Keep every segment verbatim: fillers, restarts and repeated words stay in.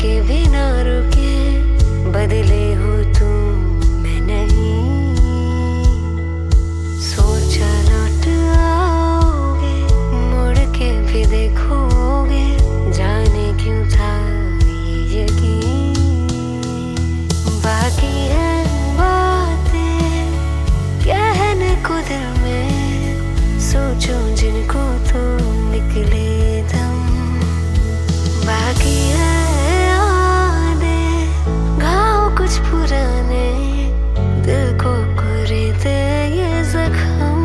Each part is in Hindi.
के बिना रुके, बदले हो तुम मैं नहीं। सोचा लौट आओगे, मुड़ के भी देखोगे, जाने क्यों था ये यकीन। बाकी है बातें कहने को दिल में, सोचूं जिनको तो निकले दम। बाकी है यादें घाव कुछ पुराने, दिल को कुरेदे ये जख्म।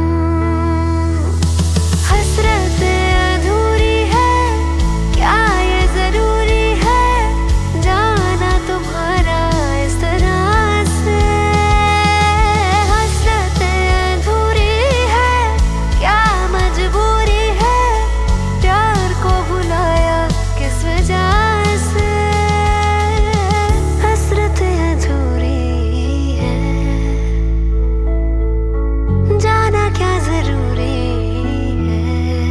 हसरतें अधूरी है, क्या ये जरूरी है जाना तुम्हारा इस तरह से। हसरतें अधूरी है, क्या मजबूरी है प्यार को भुलाया किस वजह से। हसरतें अधूरी है, जाना क्या जरूरी है।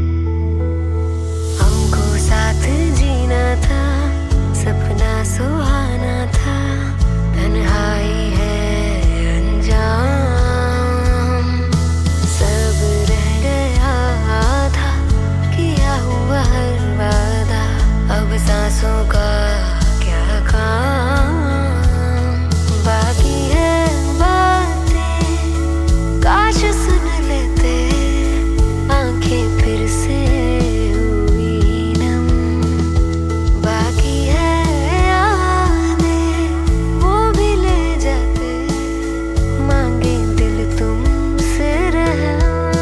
हमको साथ जीना था, सपना सुहाना था, तन्हाई है अंजाम। सब रह गया था, किया हुआ हर वादा, अब सांसों का क्या काम। बाकी है बातें काश सुन लेते, आंखें फिर से हुई नम। बाकी है यादें वो भी ले जाते, मांगे दिल तुमसे रहम।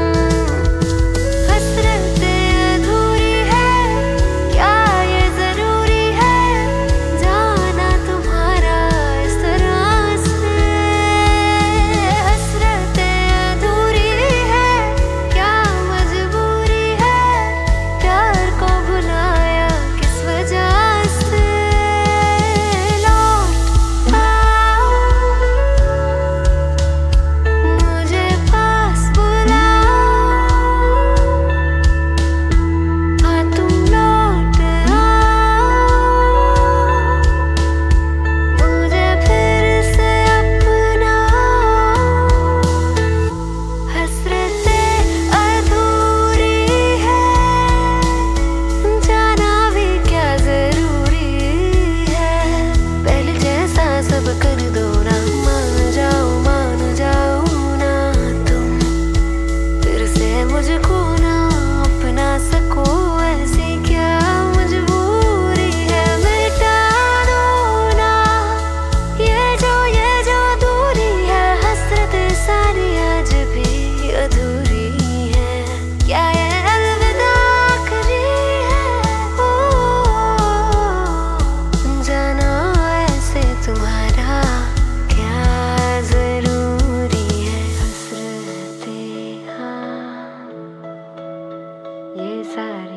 हसरतें अधूरी है, क्या ये जरूरी है जाना तुम्हारा इस तरह से। हसरतें अधूरी है, क्या मजबूरी है प्यार को भुलाया किस वजह से। लौट आओ, मुझे पास बुलाओ, हाँ तुम लौट आओ, मुझे फिर से अपनाओ। हसरतें अधूरी है, जाना भी क्या जरूरी है। पहले जैसा सब कर दो ना, मान जाओ मान जाओ ना तुम। फिर से मुझको ना अपना सको, ऐसी क्या मजबूरी है। मिटा दो ना ये जो ये जो दूरी है। हसरतें सारी आज भी अधूरी है, क्या ये अलविदा आखिरी है। ओ जाना ऐसे तुम्हारा क्या जरूरी है। हसरतें हाँ ये सारी